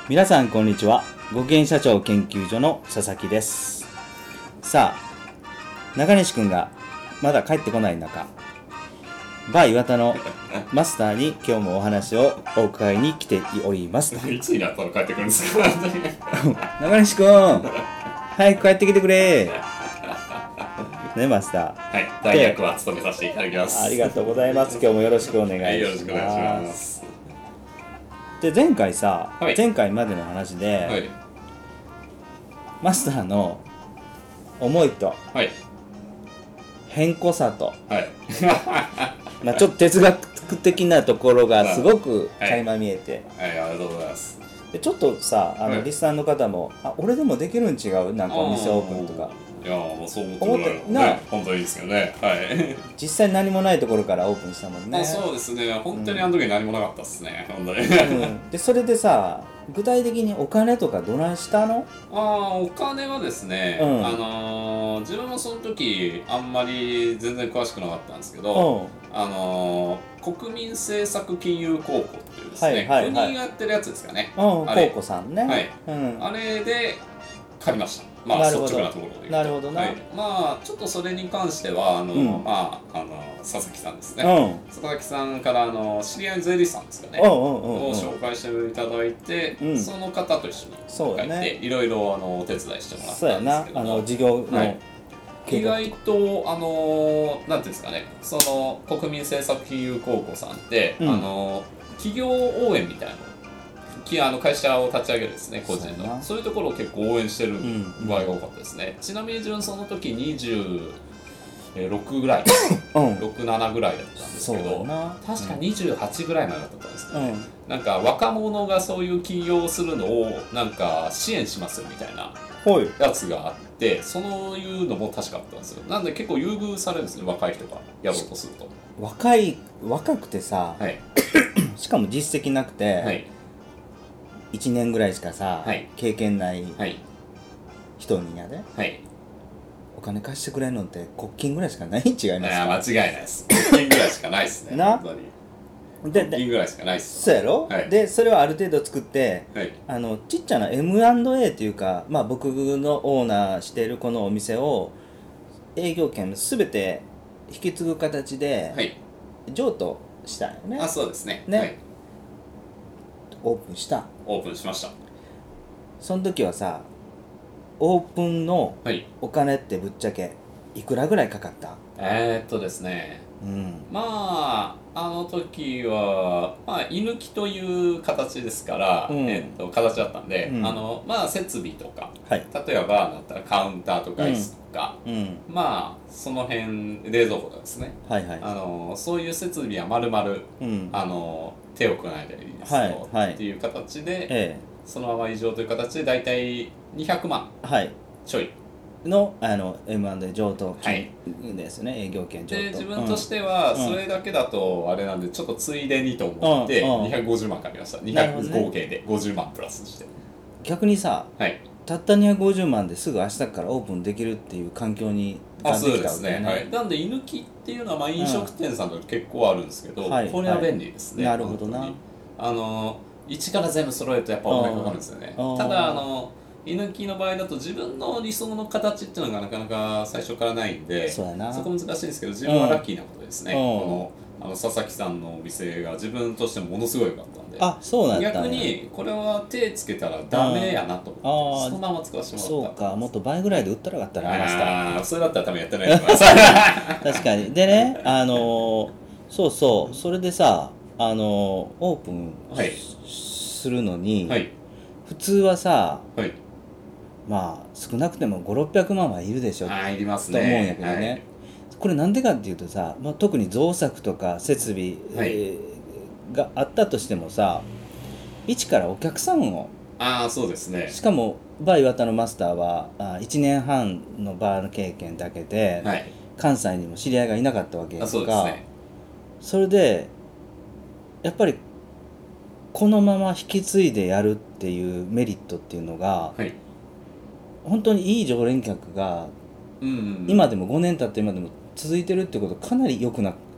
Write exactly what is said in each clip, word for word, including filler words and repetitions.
皆さんこんにちは。ご機嫌社長研究所の佐々木です。さあ、中西くんがまだ帰ってこない中、バー岩田のマスターに今日もお話をお伺いに来ております。 いつになったら帰ってくるんですか中西くん、早く帰ってきてくれね、マスター。 はい、大役は務めさせていただきます。 ありがとうございます。今日もよろしくお願いします。 はい、よろしくお願いします。 で、前回さ、 はい、 前回までの話で、 はい、 マスターの思いと、 はい、 偏固さと、 はい、 まあちょっと哲学的なところがすごく垣間見えて、 はい、はい、ありがとうございます。 でちょっとさ、あの、 はい、 リスナーの方も、あ、俺でもできるん違う、なんかお店オープンとか。 いやもうそう思ってもらえるのね、本当にいいですけどね。はい。 実際何もないところからオープンしたもんね。 あ、そうですね。本当にあの時何もなかったっすね。本当に。 うん、でそれでさ、具体的にお金とかどないしたの？ ああ、お金はですね、うん、あのー、自分もその時あんまり全然詳しくなかったんですけど、うん、あのー、国民政策金融公庫っていうですね、はいはいはい、国がやってるやつですかね。 うん、公庫さんね。 はい。 うん、 あれで借りました。まあ、率直なところで言うと。 なるほどな、はい、 まあちょっとそれに関してはあの、うん、まああの佐々木さんですね、うん、佐々木さんからあの知り合いの税理士さんですかね、うんうんうんうん、を紹介していただいて、うん、その方と一緒に書いて、いろいろあのお手伝いしてもらったんですけども、そうやな、あの事業の、はい、意外とあのなんていうんですかね、その国民政策金融公庫さんって、うん、あの企業応援みたいなあの会社を立ち上げるですね、個人のそういうところを結構応援してる場合が多かったですね、うん、ちなみに自分その時にじゅうろくぐらい、うん、ろく、ななぐらいだったんですけど、確かにじゅうはちぐらいまでだったんですけどね、うん、なんか若者がそういう起業するのをなんか支援しますよみたいなやつがあって、そういうのも確かあったんですよ。なんで結構優遇されるんですね、若い人がやろうとすると。若い若くてさ、はい、しかも実績なくて、はい、いちねんぐらいしかさ、はい、経験ない人にやで、はい、お金貸してくれるのって国金ぐらいしかないん違いますか？いや間違いないです。国金ぐらいしかないですね。なで国金ぐらいしかないです。そうやろ、はい、でそれをある程度作って、はい、あのちっちゃな エムアンドエー っていうか、まあ、僕のオーナーしているこのお店を営業権すべて引き継ぐ形で譲渡したんよね。あ、そうですね。ね、はい、オープンしたオープンしました。その時はさ、オープンのお金ってぶっちゃけいくらぐらいかかった？えーっとですね、うん、まああの時は、まあ、居抜きという形ですから、うん、えー、っと形だったんで、うん、あのまあ設備とか、はい、例えばバーだったらカウンターとか椅子とか、うん、まあその辺冷蔵庫とかですね、はいはい、あのそういう設備は丸々、うん、あの手を加えたりですと、はいはい、っていう形で、ええ、そのまま以上という形でだいたいにひゃくまんちょいの、あの エムアンドエー 譲渡金ですね、はい、営業権譲渡で自分としてはそれだけだとあれなんでちょっとついでにと思ってにひゃくごじゅうまんかかりました。にひゃく合計でごじゅうまんプラスして。逆にさ、はい、たったにひゃくごじゅうまんですぐ明日からオープンできるっていう環境にあ、そうですね、はい、なんで居抜きっていうのはまあ飲食店さんと結構あるんですけど、うん、これは便利ですね、はい、なるほどな。あの一から全部揃えるとやっぱお金かかるんですよね。ただあの居抜きの場合だと自分の理想の形っていうのがなかなか最初からないんで、 そ, そこ難しいんですけど、自分はラッキーなことですね、うん、このあの佐々木さんのお店が自分としてもものすごい良かったんで、あ、そうなんだ、逆にこれは手つけたらダメやなと思って、そのまま使わせてもらった。そうか、もっと倍ぐらいで売ったらよかったな。ああ、それだったら多分やってないと思います確かに。でね、あのー、そうそう、それでさ、あのー、オープン、はい、するのに、はい、普通はさ、はい、まあ少なくてもごひゃくろっぴゃくまんはいるでしょ、あ、いりますね、と思うんやけどね、はい、これなんでかっていうとさ、まあ、特に造作とか設備、はい、えー、があったとしてもさ、一からお客さんを、あ、そうですね、しかもバー岩田のマスターはあいちねんはんのバーの経験だけで、はい、関西にも知り合いがいなかったわけやんか。そうですね。それでやっぱりこのまま引き継いでやるっていうメリットっていうのが、はい、本当にいい常連客が、うんうんうん、今でもごねん経って今でも続いてるってことかなり良くな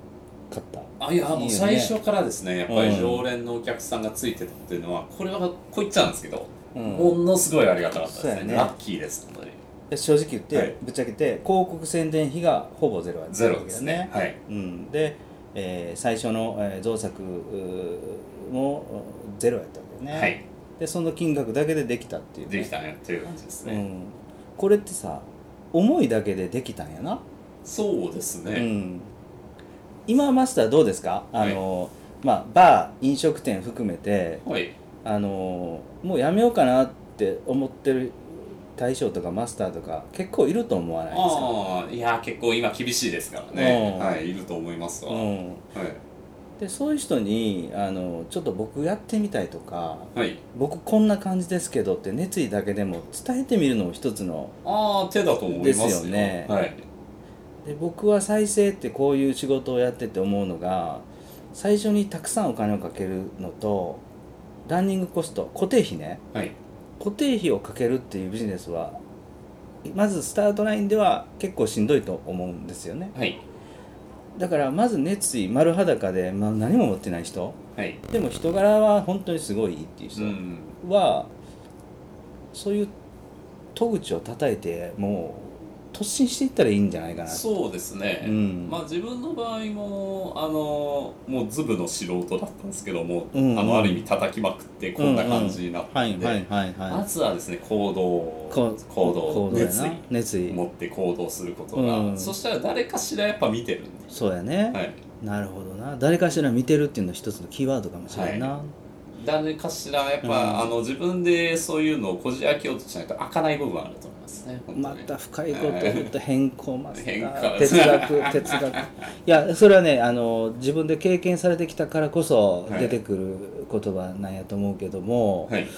かった？ あいやもう最初からですね、やっぱり常連のお客さんがついてたっていうのは、これはこう言っちゃうんですけど、うん、ものすごいありがたかったです ね, ねラッキーです本当に。 正直言って、はい、ぶっちゃけて広告宣伝費がほぼゼロやったわけだよね。ゼロですね、はい、うん、で、えー、最初の、えー、造作もゼロやったわけだよね、はい、でその金額だけでできたっていう、 ね、できたねっていう感じですね、うん、 これってさ思いだけでできたんやな。 そうですね、うん、 今マスターどうですか？あの、はい、まあ、バー飲食店含めて、はい、あのもうやめようかなって思ってる大将とかマスターとか結構いると思わないですか？ あいや結構今厳しいですからね、はい、いると思いますわ、うんはい、 でそういう人にあのちょっと僕やってみたいとか、はい、僕こんな感じですけどって熱意だけでも伝えてみるのも一つのあ手だと思いますよですよね、はい、で僕は再生ってこういう仕事をやってて思うのが、最初にたくさんお金をかけるのとランニングコスト固定費ね、はい、固定費をかけるっていうビジネスはまずスタートラインでは結構しんどいと思うんですよね、はい、だからまず熱意丸裸で、まあ、何も持ってない人、はい、でも人柄は本当にすごいいいっていう人は、うん、そういう戸口を叩いてもう突進していったらいいんじゃないかな。 そうですね、うん、まあ自分の場合もあのもうズブの素人だったんですけども、うんうん、あのある意味叩きまくってこんな感じになったんで、まずはですね行動行動熱意熱意持って行動することが、うん、そしたら誰かしらやっぱ見てるんで。 そうやね、はい、なるほどな。誰かしら見てるっていうのは一つのキーワードかもしれないな、はい、誰かしらやっぱ、うん、あの自分でそういうのをこじ開けようとしないと開かない部分あると思いますね。 また深いこと言うと変更マスター哲学哲学いやそれはねあの自分で経験されてきたからこそ出てくる言葉なんやと思うけども、はい、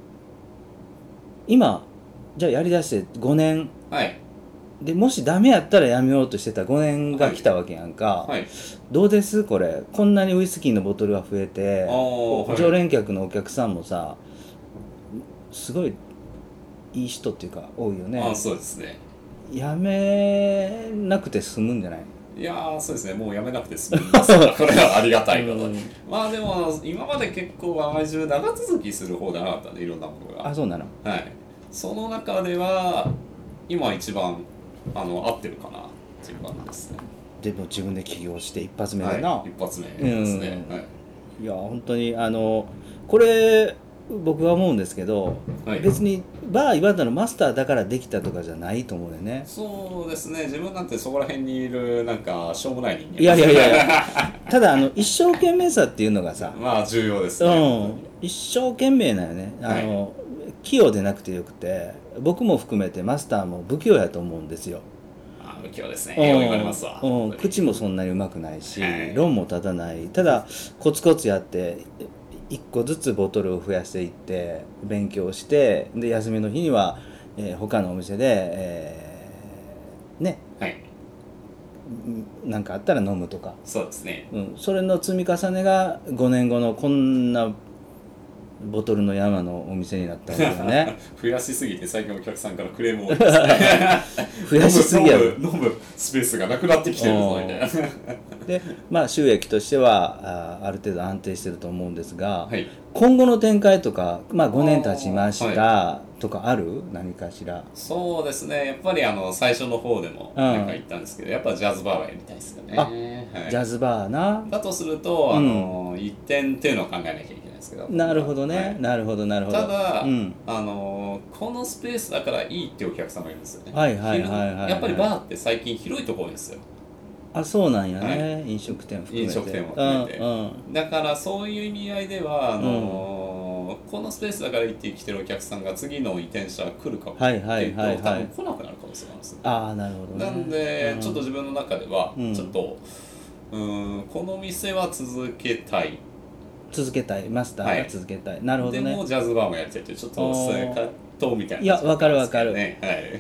今じゃあやりだしてごねん、はい、でもしダメやったらやめようとしてたごねんが来たわけやんか、はいはい、どうですこれこんなにウイスキーのボトルが増えて、はい、常連客のお客さんもさすごいいい人っていうか多いよね。 あそうですね。 やめなくて済むんじゃない？ いやそうですねもうやめなくて済みますからこれはありがたいことに、うん、まあでも今まで結構淡路中長続きする方でなかったんでいろんなものが。 あそうなの。 はいその中では今一番あの合ってるかなっていう感じですね。 でも自分で起業して一発目でな、 はい、一発目ですね、うんはい、 いや本当にあのこれ僕は思うんですけど、はい、別にバー岩田のマスターだからできたとかじゃないと思うよね。 そうですね自分なんてそこら辺にいるなんかしょうもない人間いやいやいやいやただあの一生懸命さっていうのがさまあ重要ですね、 うん、一生懸命なよねあの、はい、器用でなくてよくて僕も含めてマスターも不器用やと思うんですよ。 あ不器用ですねよう言われますわ、 うん、口もそんなにうまくないし、はい、論も立たない。ただコツコツやっていっこずつボトルを増やしていって勉強してで休みの日には、えー、他のお店で、えー、ね、はい、なんかあったら飲むとかそうですね、 うん、それの積み重ねがごねんごのこんなボトルの山のお店になったんだよね増やしすぎて最近お客さんからクレームをですね増やしすぎやろ飲む、飲むスペースがなくなってきてるぞみたいなでまあ収益としては あ, ある程度安定してると思うんですが、はい、今後の展開とか、まあ、ごねん経ちました、はい、とかある何かしら。 そうですねやっぱりあの最初の方でもなんか言ったんですけど、うん、やっぱジャズバーがやりたいですよね。 あ、はい、ジャズバーなだとするとあの、うん、一点っていうのを考えなきゃいけないですけど。 なるほどね、はい、なるほどなるほど。 ただ、うん、あのこのスペースだからいいっていうお客様がいるんですよね。 はいはいはいはい、はい、 やっぱりバーって最近広いところですよ。 あそうなんやね、はい、飲食店含めて飲食店も含めて、うんうん、だからそういう意味合いではあの、うん、このスペースだから行ってきてるお客さんが次の移転者が来るかもっていうと、はいはいはいはい、多分来なくなるかもしれないです。 ああなるほどね。 なんで、うん、ちょっと自分の中ではちょっと、うん、うんこの店は続けたい続けたいマスターが続けたい、はい、なるほどね。 でもジャズバーもやりたいってちょっとそれ葛藤みたいな、ね、 いや分かる分かる、はい、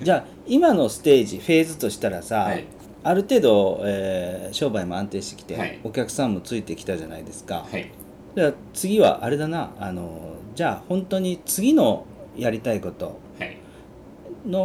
じゃあ今のステージフェーズとしたらさ、はい、ある程度、えー、商売も安定してきて、はい、お客さんもついてきたじゃないですか、はい、じゃあ次はあれだなあのじゃあ本当に次のやりたいことの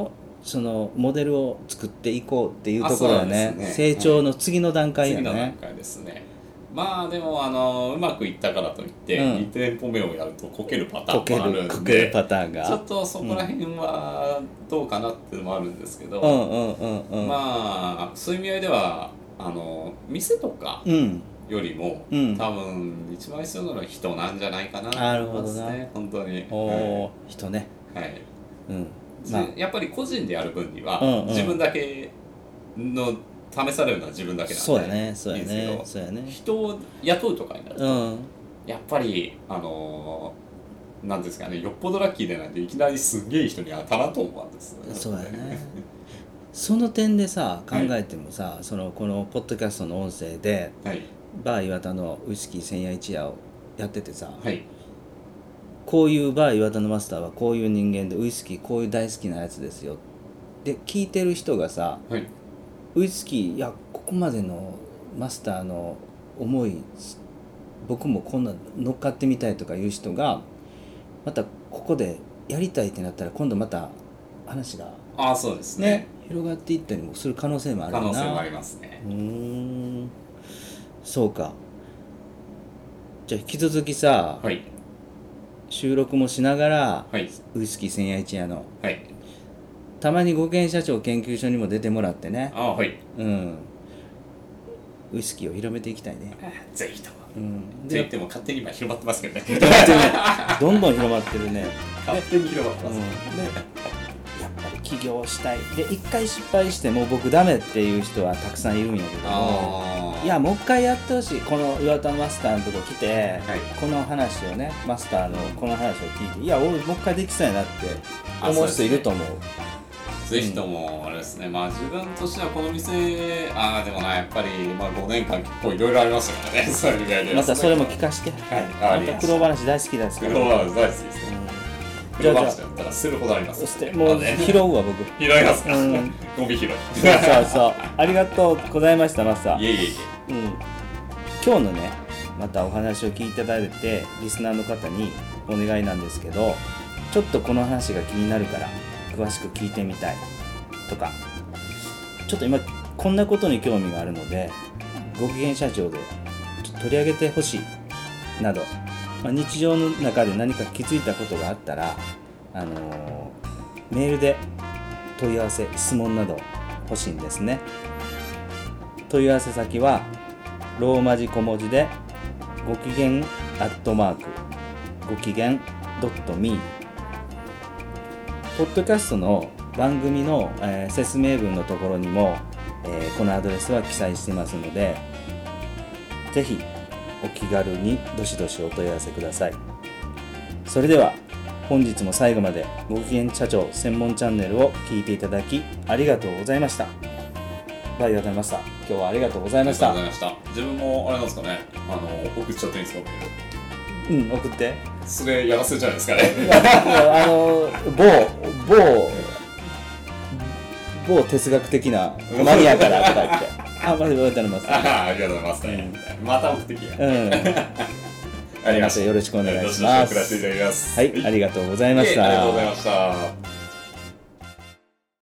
そのモデルを作っていこうっていうところは ね, ね成長の次の段階やね、 はい、次の段階ですね。まあでもあのうまくいったからといって、うん、に店舗目をやるとこけるパターンもあるんで、 こけるパターンがちょっとそこら辺はどうかなっていうのもあるんですけど、 うんうんうんうん、 まあそういう意味合いではあの店とかよりも、うん、多分一番必要なのは人なんじゃないかなと思いますね。本当に。 おー、はい、人ね。 はい。 うん。 まあ、やっぱり個人でやる分には、うんうん、自分だけの試されるのは自分だけなんでそうやねそうやねそうやね人を雇うとかになると、 うん、 やっぱりあのー、なんですかねよっぽどラッキーでないといきなりすげえ人に当たらんと思うんです、ね、 そうやねその点でさ考えてもさ、はい、そのこのポッドキャストの音声で、はい、バー岩田のウイスキー千夜一夜をやっててさ、はい、こういうバー岩田のマスターはこういう人間でウイスキーこういう大好きなやつですよで聞いてる人がさ、はい、ウイスキーいやここまでのマスターの思い僕もこんな乗っかってみたいとかいう人がまたここでやりたいってなったら今度また話があそうですね、ね広がっていったりもする可能性もあるな。 可能性もありますね。 うーんそうか。じゃあ引き続きさ、はい、収録もしながら、はい、ウイスキー千夜一夜の、はい、たまに五軒社長研究所にも出てもらってねあ、はい、 うん、ウイスキーを広めていきたいね。 ぜひとも、うん、ででも勝手に今広まってますけどねどんどん広まってるね勝手に広まってます、うん、 でやっぱり起業したいで一回失敗してもう僕ダメっていう人はたくさんいるんやけどいやもう一回やってほしいこの岩田マスターのとこ来て、はい、この話をねマスターのこの話を聞いていや俺もう一回できそうやなって思う人いると思う。 ぜひともあれですね、うん、まあ自分としてはこの店ああでもなやっぱり、まあ、ごねんかん結構いろいろありましたからねそういう意味でまたそれも聞かして、はい、あんた苦労話大好きですから苦労話大好きですね、うんじゃあじゃあだったらするほどあります。 そしてもう拾うわ僕。 拾いますか。うん、ゴミ拾い。 そうそうそう。ありがとうございましたマスター。 いえいえいえ。 うん。今日のねまたお話を聞いていただいてリスナーの方にお願いなんですけど、ちょっとこの話が気になるから詳しく聞いてみたいとか、ちょっと今こんなことに興味があるのでご機嫌社長でちょっと取り上げてほしいなど。まあ、日常の中で何か気づいたことがあったら、あのー、メールで問い合わせ質問など欲しいんですね。問い合わせ先はローマ字小文字でごきげんアットマークごきげんドットミーポッドキャストの番組の、えー、説明文のところにも、えー、このアドレスは記載していますのでぜひお気軽にどしどしお問い合わせください。それでは本日も最後までご機嫌社長専門チャンネルを聞いていただきありがとうございました。バイオタマスター今日はありがとうございました。 ありがとうございました。自分もあれなんですかねあの送っちゃっていいですかうん送ってそれやらせじゃないですかねあの某某某哲学的なマニアからとか言ってあ、まずよろしくお願いします。 ありがとうございます、ねうん。また送ってきや。うん。 ありがとうよろしくお願いします。 はい、 ありがとうございました。 ありがとうございました。